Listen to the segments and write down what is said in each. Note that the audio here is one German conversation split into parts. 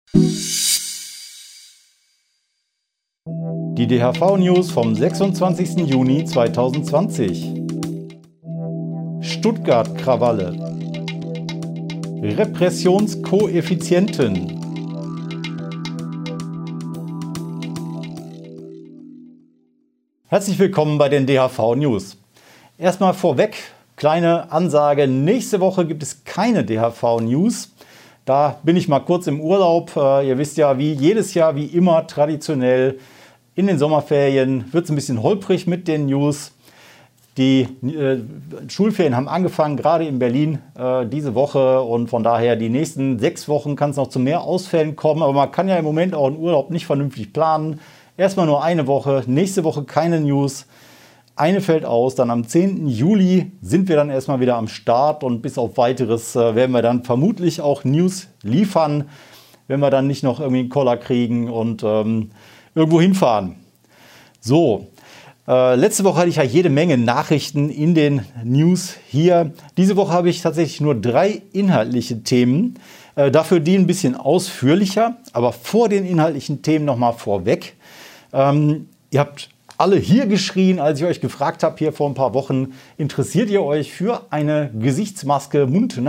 Die DHV-News vom 26. Juni 2020. Stuttgart-Krawalle. Repressionskoeffizienten. Herzlich willkommen bei den DHV-News. Erstmal vorweg, kleine Ansage, nächste Woche gibt es keine DHV-News. Da bin ich mal kurz im Urlaub. Ihr wisst ja, wie jedes Jahr, wie immer traditionell, in den Sommerferien wird es ein bisschen holprig mit den News. Die Schulferien haben angefangen, gerade in Berlin diese Woche. Und von daher die nächsten 6 Wochen kann es noch zu mehr Ausfällen kommen. Aber man kann ja im Moment auch einen Urlaub nicht vernünftig planen. Erstmal nur eine Woche, nächste Woche keine News. Eine fällt aus, dann am 10. Juli sind wir dann erstmal wieder am Start. Und bis auf Weiteres werden wir dann vermutlich auch News liefern, wenn wir dann nicht noch irgendwie einen Koller kriegen und irgendwo hinfahren. So, letzte Woche hatte ich ja jede Menge Nachrichten in den News hier. Diese Woche habe ich tatsächlich nur 3 inhaltliche Themen. Dafür die ein bisschen ausführlicher, aber vor den inhaltlichen Themen nochmal vorweg. Ihr habt alle hier geschrien, als ich euch gefragt habe, hier vor ein paar Wochen, interessiert ihr euch für eine Gesichtsmaske,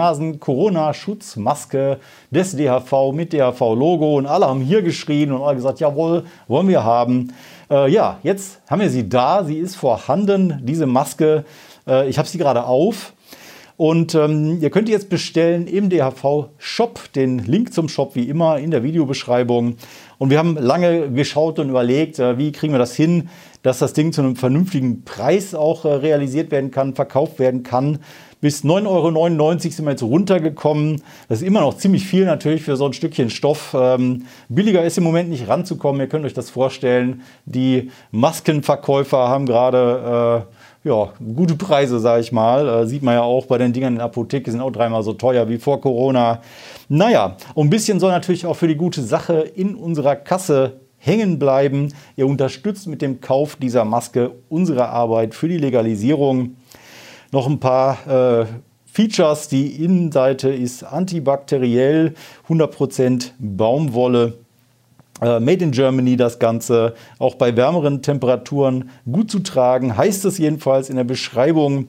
Mund-Nasen-Corona-Schutzmaske des DHV mit DHV-Logo? Und alle haben hier geschrien und alle gesagt, jawohl, wollen wir haben. Ja, jetzt haben wir sie da, sie ist vorhanden, diese Maske. Ich habe sie gerade auf. Und ihr könnt die jetzt bestellen im DHV-Shop, den Link zum Shop wie immer in der Videobeschreibung. Und wir haben lange geschaut und überlegt, wie kriegen wir das hin, dass das Ding zu einem vernünftigen Preis auch realisiert werden kann, verkauft werden kann. Bis 9,99 € sind wir jetzt runtergekommen. Das ist immer noch ziemlich viel natürlich für so ein Stückchen Stoff. Billiger ist im Moment nicht ranzukommen, ihr könnt euch das vorstellen. Die Maskenverkäufer haben gerade gute Preise, sage ich mal. Sieht man ja auch bei den Dingern in der Apotheke, sind auch 3-mal so teuer wie vor Corona. Naja, und ein bisschen soll natürlich auch für die gute Sache in unserer Kasse hängen bleiben. Ihr unterstützt mit dem Kauf dieser Maske unsere Arbeit für die Legalisierung. Noch ein paar Features. Die Innenseite ist antibakteriell, 100% Baumwolle. Made in Germany das Ganze, auch bei wärmeren Temperaturen gut zu tragen, heißt es jedenfalls in der Beschreibung.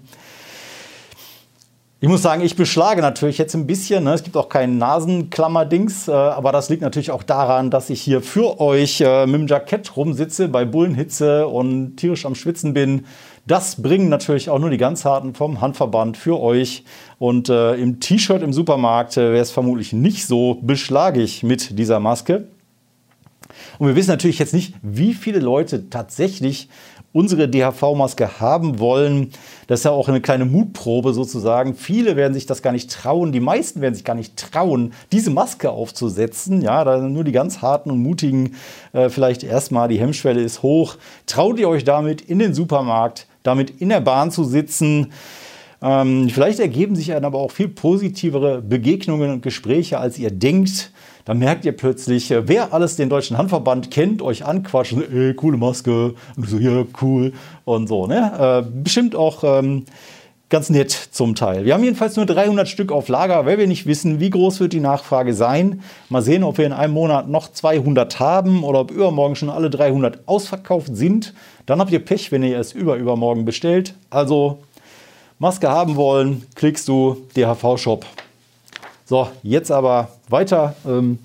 Ich muss sagen, ich beschlage natürlich jetzt ein bisschen, ne? Es gibt auch kein Nasenklammerdings, aber das liegt natürlich auch daran, dass ich hier für euch mit dem Jackett rumsitze, bei Bullenhitze und tierisch am Schwitzen bin. Das bringen natürlich auch nur die ganz harten vom Handverband für euch. Und im T-Shirt im Supermarkt wäre es vermutlich nicht so beschlagig mit dieser Maske. Und wir wissen natürlich jetzt nicht, wie viele Leute tatsächlich unsere DHV-Maske haben wollen. Das ist ja auch eine kleine Mutprobe sozusagen. Viele werden sich das gar nicht trauen. Die meisten werden sich gar nicht trauen, diese Maske aufzusetzen. Ja, da sind nur die ganz harten und mutigen vielleicht erstmal. Die Hemmschwelle ist hoch. Traut ihr euch damit in den Supermarkt, damit in der Bahn zu sitzen? Vielleicht ergeben sich dann aber auch viel positivere Begegnungen und Gespräche, als ihr denkt. Da merkt ihr plötzlich, wer alles den Deutschen Handverband kennt, euch anquatschen, coole Maske, und so, ja, cool und so. Ne? Bestimmt auch ganz nett zum Teil. Wir haben jedenfalls nur 300 Stück auf Lager, weil wir nicht wissen, wie groß wird die Nachfrage sein. Mal sehen, ob wir in einem Monat noch 200 haben oder ob übermorgen schon alle 300 ausverkauft sind. Dann habt ihr Pech, wenn ihr es übermorgen bestellt. Also Maske haben wollen, klickst du DHV-Shop. So, jetzt aber weiter,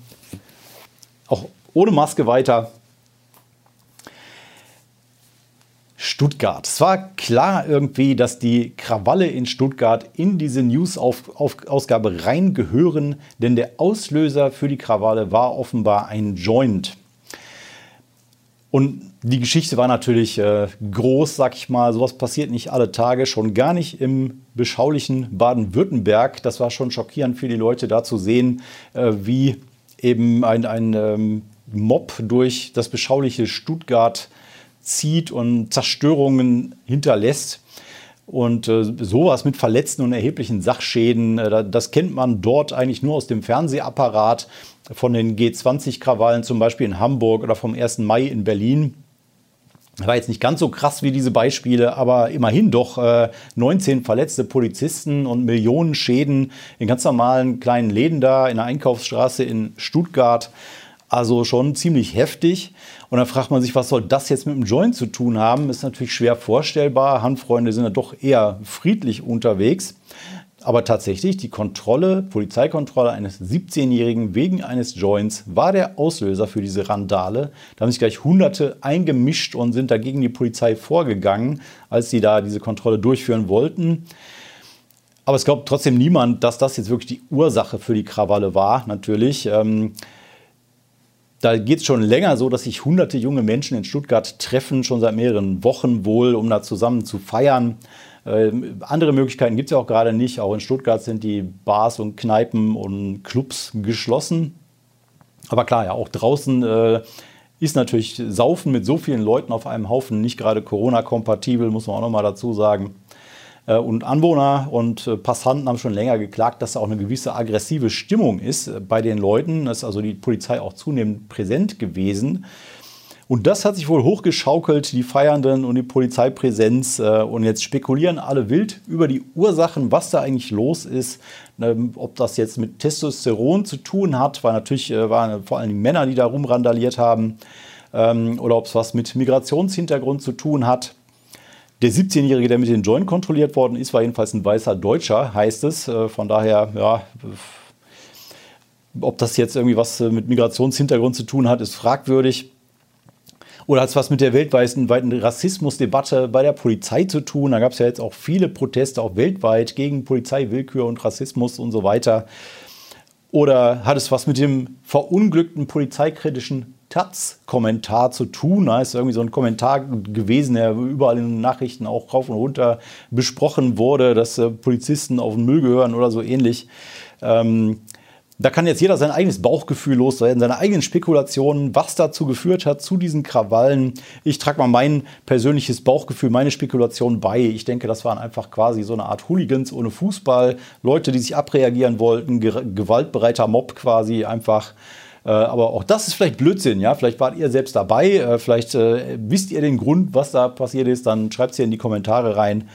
auch ohne Maske weiter. Stuttgart. Es war klar irgendwie, dass die Krawalle in Stuttgart in diese News-Ausgabe reingehören, denn der Auslöser für die Krawalle war offenbar ein Joint. Und die Geschichte war natürlich groß, sag ich mal. Sowas passiert nicht alle Tage, schon gar nicht im beschaulichen Baden-Württemberg. Das war schon schockierend für die Leute, da zu sehen, wie eben ein Mob durch das beschauliche Stuttgart zieht und Zerstörungen hinterlässt. Und sowas mit Verletzten und erheblichen Sachschäden, das kennt man dort eigentlich nur aus dem Fernsehapparat von den G20-Krawallen, zum Beispiel in Hamburg oder vom 1. Mai in Berlin. War jetzt nicht ganz so krass wie diese Beispiele, aber immerhin doch 19 verletzte Polizisten und Millionen Schäden in ganz normalen kleinen Läden da in der Einkaufsstraße in Stuttgart. Also schon ziemlich heftig. Und dann fragt man sich, was soll das jetzt mit dem Joint zu tun haben? Ist natürlich schwer vorstellbar. Hanffreunde sind ja doch eher friedlich unterwegs. Aber tatsächlich, die Polizeikontrolle eines 17-Jährigen wegen eines Joints war der Auslöser für diese Randale. Da haben sich gleich Hunderte eingemischt und sind dagegen die Polizei vorgegangen, als sie da diese Kontrolle durchführen wollten. Aber es glaubt trotzdem niemand, dass das jetzt wirklich die Ursache für die Krawalle war, natürlich. Da geht es schon länger so, dass sich hunderte junge Menschen in Stuttgart treffen, schon seit mehreren Wochen wohl, um da zusammen zu feiern. Andere Möglichkeiten gibt es ja auch gerade nicht. Auch in Stuttgart sind die Bars und Kneipen und Clubs geschlossen. Aber klar, ja, auch draußen ist natürlich Saufen mit so vielen Leuten auf einem Haufen nicht gerade Corona-kompatibel, muss man auch noch mal dazu sagen. Und Anwohner und Passanten haben schon länger geklagt, dass da auch eine gewisse aggressive Stimmung ist bei den Leuten. Da ist also die Polizei auch zunehmend präsent gewesen. Und das hat sich wohl hochgeschaukelt, die Feiernden und die Polizeipräsenz. Und jetzt spekulieren alle wild über die Ursachen, was da eigentlich los ist. Ob das jetzt mit Testosteron zu tun hat, weil natürlich waren vor allem die Männer, die da rumrandaliert haben. Oder ob es was mit Migrationshintergrund zu tun hat. Der 17-Jährige, der mit den Joint kontrolliert worden ist, war jedenfalls ein weißer Deutscher, heißt es. Von daher, ja, ob das jetzt irgendwie was mit Migrationshintergrund zu tun hat, ist fragwürdig. Oder hat es was mit der weltweiten Rassismusdebatte bei der Polizei zu tun? Da gab es ja jetzt auch viele Proteste, auch weltweit, gegen Polizeiwillkür und Rassismus und so weiter. Oder hat es was mit dem verunglückten polizeikritischen Taz-Kommentar zu tun? Da ist irgendwie so ein Kommentar gewesen, der überall in den Nachrichten auch rauf und runter besprochen wurde, dass Polizisten auf den Müll gehören oder so ähnlich. Da kann jetzt jeder sein eigenes Bauchgefühl loswerden, seine eigenen Spekulationen, was dazu geführt hat, zu diesen Krawallen. Ich trage mal mein persönliches Bauchgefühl, meine Spekulation bei. Ich denke, das waren einfach quasi so eine Art Hooligans ohne Fußball. Leute, die sich abreagieren wollten, gewaltbereiter Mob quasi einfach. Aber auch das ist vielleicht Blödsinn, ja. Vielleicht wart ihr selbst dabei, vielleicht wisst ihr den Grund, was da passiert ist, dann schreibt es hier in die Kommentare rein.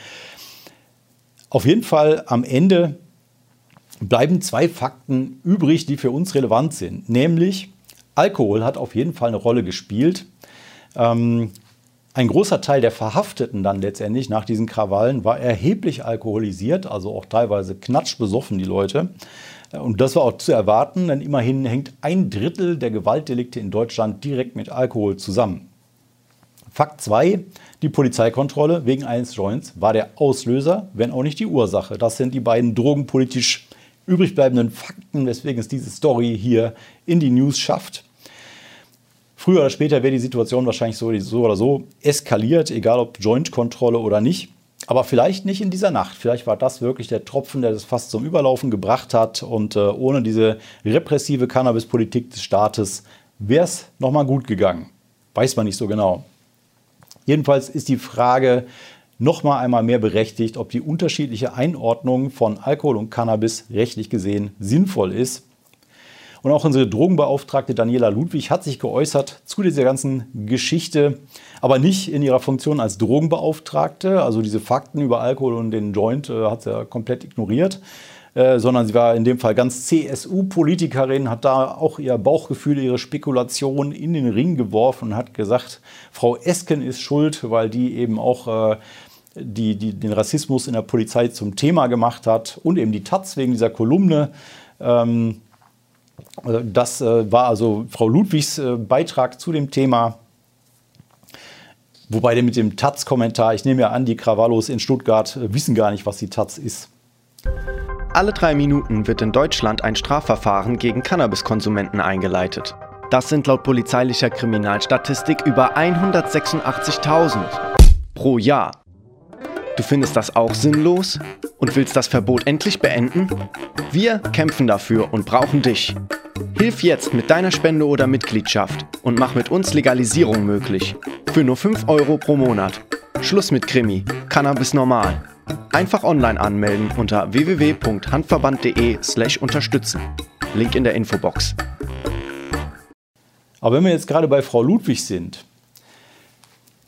Auf jeden Fall am Ende bleiben zwei Fakten übrig, die für uns relevant sind. Nämlich, Alkohol hat auf jeden Fall eine Rolle gespielt. Ein großer Teil der Verhafteten dann letztendlich nach diesen Krawallen war erheblich alkoholisiert, also auch teilweise knatschbesoffen, die Leute. Und das war auch zu erwarten, denn immerhin hängt 1/3 der Gewaltdelikte in Deutschland direkt mit Alkohol zusammen. Fakt 2, die Polizeikontrolle wegen eines Joints war der Auslöser, wenn auch nicht die Ursache. Das sind die beiden drogenpolitisch übrig bleibenden Fakten, weswegen es diese Story hier in die News schafft. Früher oder später wäre die Situation wahrscheinlich so oder so eskaliert, egal ob Joint-Kontrolle oder nicht. Aber vielleicht nicht in dieser Nacht. Vielleicht war das wirklich der Tropfen, der das fast zum Überlaufen gebracht hat. Und ohne diese repressive Cannabis-Politik des Staates wäre es nochmal gut gegangen. Weiß man nicht so genau. Jedenfalls ist die Frage nochmal einmal mehr berechtigt, ob die unterschiedliche Einordnung von Alkohol und Cannabis rechtlich gesehen sinnvoll ist. Und auch unsere Drogenbeauftragte Daniela Ludwig hat sich geäußert zu dieser ganzen Geschichte, aber nicht in ihrer Funktion als Drogenbeauftragte. Also diese Fakten über Alkohol und den Joint hat sie ja komplett ignoriert, sondern sie war in dem Fall ganz CSU-Politikerin, hat da auch ihr Bauchgefühl, ihre Spekulation in den Ring geworfen und hat gesagt, Frau Esken ist schuld, weil die eben auch den Rassismus in der Polizei zum Thema gemacht hat und eben die Taz wegen dieser Kolumne. Das war also Frau Ludwigs Beitrag zu dem Thema. Wobei der mit dem Taz-Kommentar, ich nehme ja an, die Krawallos in Stuttgart wissen gar nicht, was die Taz ist. Alle 3 Minuten wird in Deutschland ein Strafverfahren gegen Cannabiskonsumenten eingeleitet. Das sind laut polizeilicher Kriminalstatistik über 186.000 pro Jahr. Du findest das auch sinnlos und willst das Verbot endlich beenden? Wir kämpfen dafür und brauchen dich. Hilf jetzt mit deiner Spende oder Mitgliedschaft und mach mit uns Legalisierung möglich. Für nur 5 € pro Monat. Schluss mit Krimi. Cannabis normal. Einfach online anmelden unter www.hanfverband.de/unterstützen. Link in der Infobox. Aber wenn wir jetzt gerade bei Frau Ludwig sind,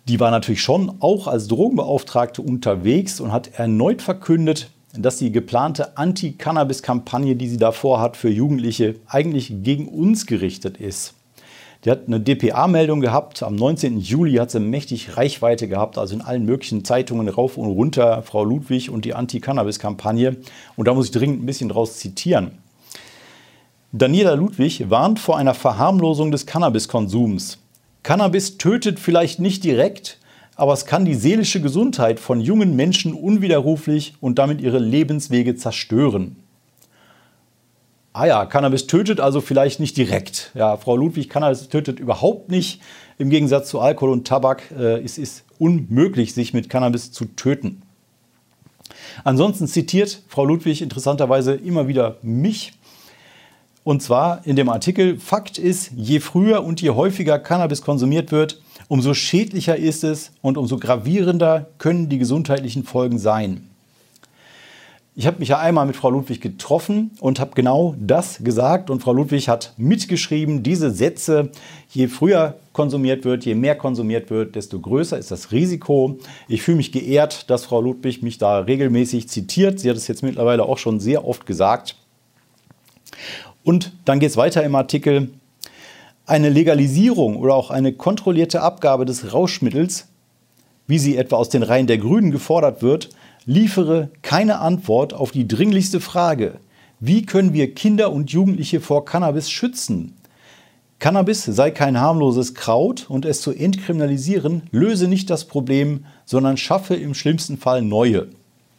Die war natürlich schon auch als Drogenbeauftragte unterwegs und hat erneut verkündet, dass die geplante Anti-Cannabis-Kampagne, die sie davor hat, für Jugendliche eigentlich gegen uns gerichtet ist. Die hat eine dpa-Meldung gehabt. Am 19. Juli hat sie mächtig Reichweite gehabt, also in allen möglichen Zeitungen rauf und runter, Frau Ludwig und die Anti-Cannabis-Kampagne. Und da muss ich dringend ein bisschen draus zitieren. Daniela Ludwig warnt vor einer Verharmlosung des Cannabiskonsums. Cannabis tötet vielleicht nicht direkt, aber es kann die seelische Gesundheit von jungen Menschen unwiderruflich und damit ihre Lebenswege zerstören. Ah ja, Cannabis tötet also vielleicht nicht direkt. Ja, Frau Ludwig, Cannabis tötet überhaupt nicht. Im Gegensatz zu Alkohol und Tabak es ist unmöglich, sich mit Cannabis zu töten. Ansonsten zitiert Frau Ludwig interessanterweise immer wieder mich. Und zwar in dem Artikel: Fakt ist, je früher und je häufiger Cannabis konsumiert wird, umso schädlicher ist es und umso gravierender können die gesundheitlichen Folgen sein. Ich habe mich ja einmal mit Frau Ludwig getroffen und habe genau das gesagt. Und Frau Ludwig hat mitgeschrieben, diese Sätze: Je früher konsumiert wird, je mehr konsumiert wird, desto größer ist das Risiko. Ich fühle mich geehrt, dass Frau Ludwig mich da regelmäßig zitiert. Sie hat es jetzt mittlerweile auch schon sehr oft gesagt. Und dann geht es weiter im Artikel: Eine Legalisierung oder auch eine kontrollierte Abgabe des Rauschmittels, wie sie etwa aus den Reihen der Grünen gefordert wird, liefere keine Antwort auf die dringlichste Frage: Wie können wir Kinder und Jugendliche vor Cannabis schützen? Cannabis sei kein harmloses Kraut und es zu entkriminalisieren löse nicht das Problem, sondern schaffe im schlimmsten Fall neue.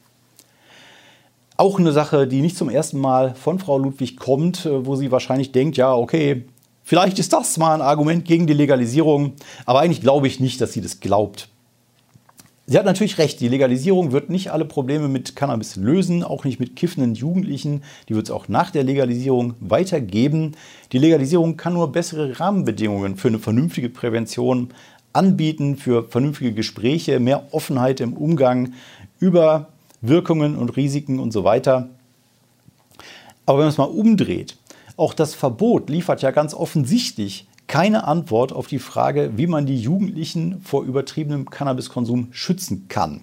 Auch eine Sache, die nicht zum ersten Mal von Frau Ludwig kommt, wo sie wahrscheinlich denkt, ja okay, vielleicht ist das mal ein Argument gegen die Legalisierung, aber eigentlich glaube ich nicht, dass sie das glaubt. Sie hat natürlich recht, die Legalisierung wird nicht alle Probleme mit Cannabis lösen, auch nicht mit kiffenden Jugendlichen. Die wird es auch nach der Legalisierung weitergeben. Die Legalisierung kann nur bessere Rahmenbedingungen für eine vernünftige Prävention anbieten, für vernünftige Gespräche, mehr Offenheit im Umgang über Wirkungen und Risiken und so weiter. Aber wenn man es mal umdreht, auch das Verbot liefert ja ganz offensichtlich keine Antwort auf die Frage, wie man die Jugendlichen vor übertriebenem Cannabiskonsum schützen kann.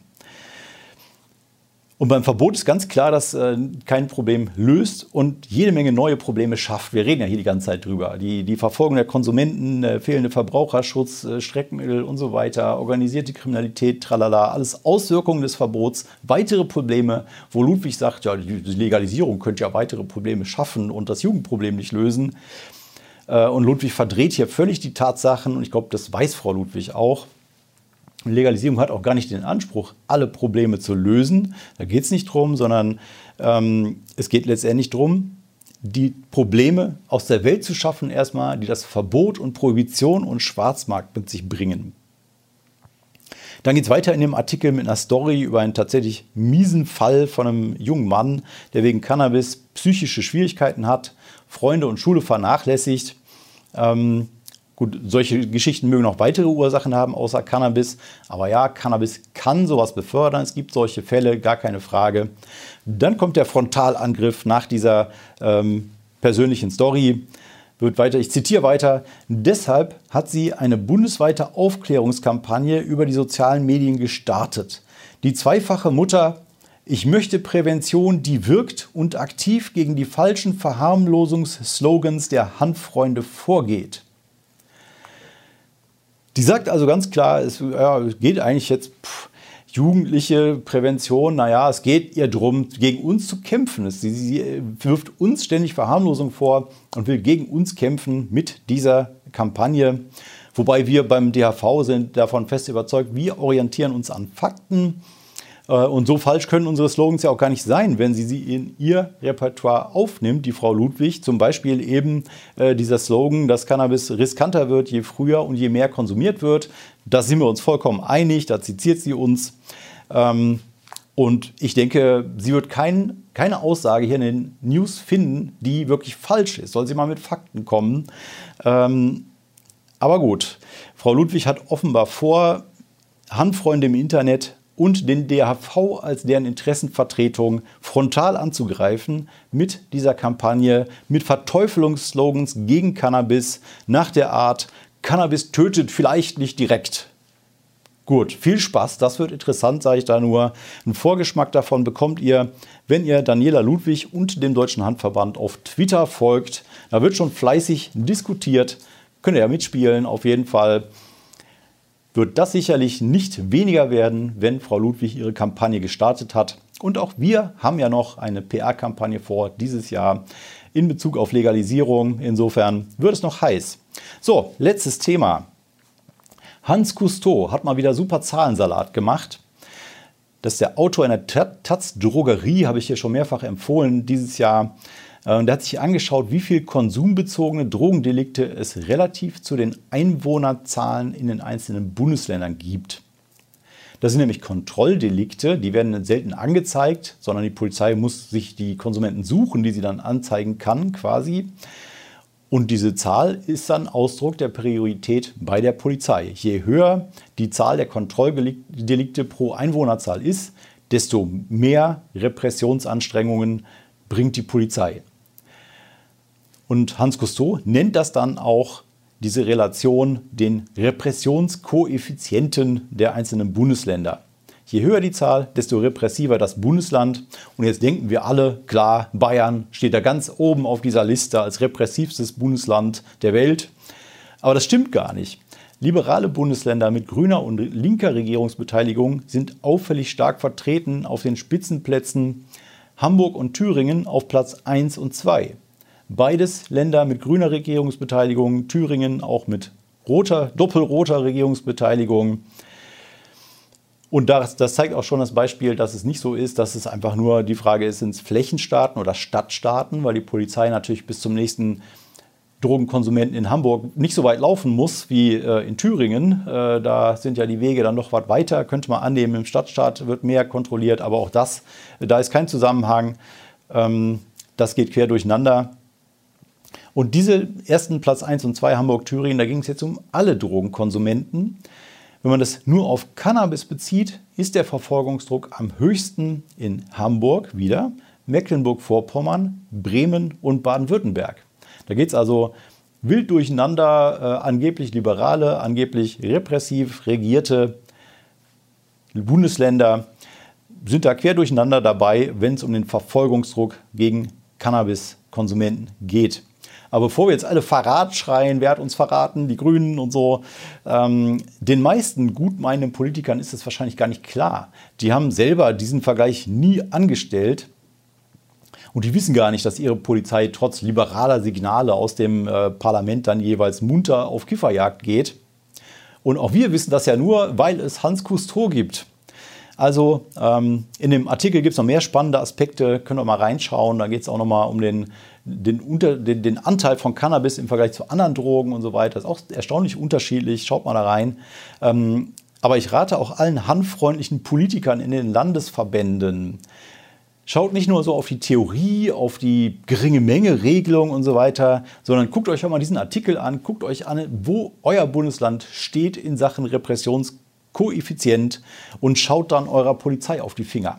Und beim Verbot ist ganz klar, dass kein Problem löst und jede Menge neue Probleme schafft. Wir reden ja hier die ganze Zeit drüber. Die Verfolgung der Konsumenten, fehlende Verbraucherschutz, Streckmittel und so weiter, organisierte Kriminalität, tralala, alles Auswirkungen des Verbots, weitere Probleme, wo Ludwig sagt, ja, die Legalisierung könnte ja weitere Probleme schaffen und das Jugendproblem nicht lösen. Und Ludwig verdreht hier völlig die Tatsachen und ich glaube, das weiß Frau Ludwig auch. Legalisierung hat auch gar nicht den Anspruch, alle Probleme zu lösen. Da geht es nicht drum, sondern es geht letztendlich darum, die Probleme aus der Welt zu schaffen erstmal, die das Verbot und Prohibition und Schwarzmarkt mit sich bringen. Dann geht es weiter in dem Artikel mit einer Story über einen tatsächlich miesen Fall von einem jungen Mann, der wegen Cannabis psychische Schwierigkeiten hat, Freunde und Schule vernachlässigt. Gut, solche Geschichten mögen auch weitere Ursachen haben, außer Cannabis. Aber ja, Cannabis kann sowas befördern. Es gibt solche Fälle, gar keine Frage. Dann kommt der Frontalangriff nach dieser persönlichen Story. Ich zitiere weiter: Deshalb hat sie eine bundesweite Aufklärungskampagne über die sozialen Medien gestartet. Die zweifache Mutter: Ich möchte Prävention, die wirkt und aktiv gegen die falschen Verharmlosungsslogans der Hanffreunde vorgeht. Die sagt also ganz klar, es geht eigentlich jetzt jugendliche Prävention, naja, es geht ihr darum, gegen uns zu kämpfen. Sie wirft uns ständig Verharmlosung vor und will gegen uns kämpfen mit dieser Kampagne. Wobei wir beim DHV sind davon fest überzeugt, wir orientieren uns an Fakten. Und so falsch können unsere Slogans ja auch gar nicht sein, wenn sie in ihr Repertoire aufnimmt, die Frau Ludwig. Zum Beispiel eben dieser Slogan, dass Cannabis riskanter wird, je früher und je mehr konsumiert wird. Da sind wir uns vollkommen einig, da zitiert sie uns. Und ich denke, sie wird keine Aussage hier in den News finden, die wirklich falsch ist. Soll sie mal mit Fakten kommen. Aber gut, Frau Ludwig hat offenbar vor, Hanffreunde im Internet und den DHV als deren Interessenvertretung frontal anzugreifen mit dieser Kampagne, mit Verteufelungsslogans gegen Cannabis nach der Art: Cannabis tötet vielleicht nicht direkt. Gut, viel Spaß, das wird interessant, sage ich da nur. Einen Vorgeschmack davon bekommt ihr, wenn ihr Daniela Ludwig und dem Deutschen Handverband auf Twitter folgt. Da wird schon fleißig diskutiert, könnt ihr ja mitspielen, auf jeden Fall. Wird das sicherlich nicht weniger werden, wenn Frau Ludwig ihre Kampagne gestartet hat. Und auch wir haben ja noch eine PR-Kampagne vor dieses Jahr in Bezug auf Legalisierung. Insofern wird es noch heiß. So, letztes Thema. Hans Cousteau hat mal wieder super Zahlensalat gemacht. Das ist der Autor einer Taz Drogerie, habe ich hier schon mehrfach empfohlen dieses Jahr. Der hat sich angeschaut, wie viel konsumbezogene Drogendelikte es relativ zu den Einwohnerzahlen in den einzelnen Bundesländern gibt. Das sind nämlich Kontrolldelikte, die werden selten angezeigt, sondern die Polizei muss sich die Konsumenten suchen, die sie dann anzeigen kann quasi. Und diese Zahl ist dann Ausdruck der Priorität bei der Polizei. Je höher die Zahl der Kontrolldelikte pro Einwohnerzahl ist, desto mehr Repressionsanstrengungen bringt die Polizei. Und Hans Cousteau nennt das dann auch, diese Relation, den Repressionskoeffizienten der einzelnen Bundesländer. Je höher die Zahl, desto repressiver das Bundesland. Und jetzt denken wir alle, klar, Bayern steht da ganz oben auf dieser Liste als repressivstes Bundesland der Welt. Aber das stimmt gar nicht. Liberale Bundesländer mit grüner und linker Regierungsbeteiligung sind auffällig stark vertreten auf den Spitzenplätzen. Hamburg und Thüringen auf Platz 1 und 2. Beides Länder mit grüner Regierungsbeteiligung, Thüringen auch mit doppelroter Regierungsbeteiligung. Und das zeigt auch schon das Beispiel, dass es nicht so ist, dass es einfach nur die Frage ist, sind es Flächenstaaten oder Stadtstaaten, weil die Polizei natürlich bis zum nächsten Drogenkonsumenten in Hamburg nicht so weit laufen muss wie in Thüringen. Da sind ja die Wege dann noch was weiter, könnte man annehmen. Im Stadtstaat wird mehr kontrolliert, aber auch da ist kein Zusammenhang. Das geht quer durcheinander. Und diese ersten Platz 1 und 2 Hamburg-Thüringen, da ging es jetzt um alle Drogenkonsumenten. Wenn man das nur auf Cannabis bezieht, ist der Verfolgungsdruck am höchsten in Hamburg wieder, Mecklenburg-Vorpommern, Bremen und Baden-Württemberg. Da geht es also wild durcheinander, angeblich liberale, angeblich repressiv regierte Bundesländer sind da quer durcheinander dabei, wenn es um den Verfolgungsdruck gegen Cannabiskonsumenten geht. Aber bevor wir jetzt alle Verrat schreien, wer hat uns verraten, die Grünen und so, den meisten gutmeinenden Politikern ist es wahrscheinlich gar nicht klar. Die haben selber diesen Vergleich nie angestellt und die wissen gar nicht, dass ihre Polizei trotz liberaler Signale aus dem Parlament dann jeweils munter auf Kifferjagd geht. Und auch wir wissen das ja nur, weil es Hans Cousteau gibt. Also in dem Artikel gibt es noch mehr spannende Aspekte, könnt ihr mal reinschauen. Da geht es auch noch mal um den Anteil von Cannabis im Vergleich zu anderen Drogen und so weiter. Das ist auch erstaunlich unterschiedlich, schaut mal da rein. Aber ich rate auch allen hanffreundlichen Politikern in den Landesverbänden, schaut nicht nur so auf die Theorie, auf die geringe Menge Regelung und so weiter, sondern guckt euch auch mal diesen Artikel an, guckt euch an, wo euer Bundesland steht in Sachen Repressionskoeffizient und schaut dann eurer Polizei auf die Finger.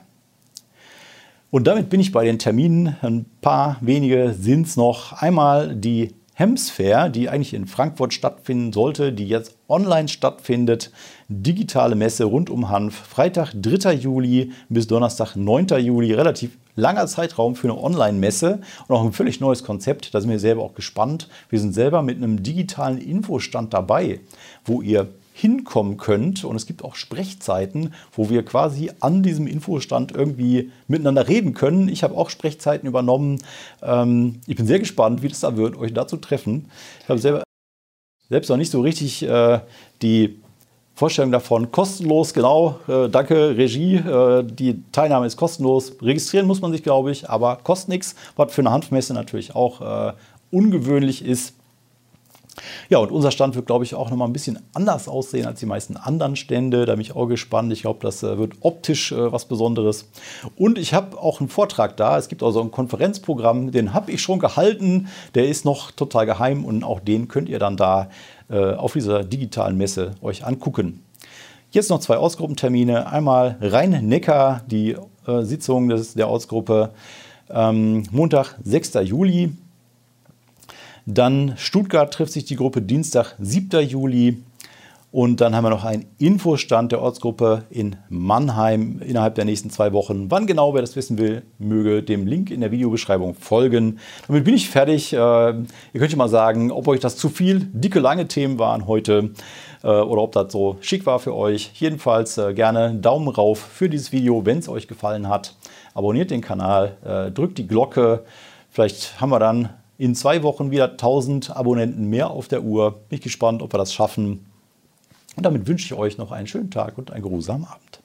Und damit bin ich bei den Terminen. Ein paar wenige sind es noch. Einmal die Hems Fair, die eigentlich in Frankfurt stattfinden sollte, die jetzt online stattfindet. Digitale Messe rund um Hanf. Freitag, 3. Juli bis Donnerstag, 9. Juli. Relativ langer Zeitraum für eine Online-Messe und auch ein völlig neues Konzept. Da sind wir selber auch gespannt. Wir sind selber mit einem digitalen Infostand dabei, wo ihr hinkommen könnt. Und es gibt auch Sprechzeiten, wo wir quasi an diesem Infostand irgendwie miteinander reden können. Ich habe auch Sprechzeiten übernommen. Ich bin sehr gespannt, wie das da wird, euch da zu treffen. Ich habe selbst noch nicht so richtig die Vorstellung davon. Kostenlos, genau. Danke, Regie. Die Teilnahme ist kostenlos. Registrieren muss man sich, glaube ich, aber kostet nichts. Was für eine Hanfmesse natürlich auch ungewöhnlich ist. Ja, und unser Stand wird, glaube ich, auch noch mal ein bisschen anders aussehen als die meisten anderen Stände. Da bin ich auch gespannt. Ich glaube, das wird optisch was Besonderes. Und ich habe auch einen Vortrag da. Es gibt also ein Konferenzprogramm, den habe ich schon gehalten. Der ist noch total geheim und auch den könnt ihr dann da auf dieser digitalen Messe euch angucken. Jetzt noch 2 Ortsgruppentermine. Einmal Rhein-Neckar, die Sitzung der Ortsgruppe, Montag, 6. Juli. Dann Stuttgart trifft sich die Gruppe Dienstag, 7. Juli. Und dann haben wir noch einen Infostand der Ortsgruppe in Mannheim innerhalb der nächsten 2 Wochen. Wann genau, wer das wissen will, möge dem Link in der Videobeschreibung folgen. Damit bin ich fertig. Ihr könnt ja mal sagen, ob euch das zu viel dicke, lange Themen waren heute oder ob das so schick war für euch. Jedenfalls gerne Daumen rauf für dieses Video, wenn es euch gefallen hat. Abonniert den Kanal, drückt die Glocke. Vielleicht haben wir dann in 2 Wochen wieder 1000 Abonnenten mehr auf der Uhr. Bin ich gespannt, ob wir das schaffen. Und damit wünsche ich euch noch einen schönen Tag und einen geruhsamen Abend.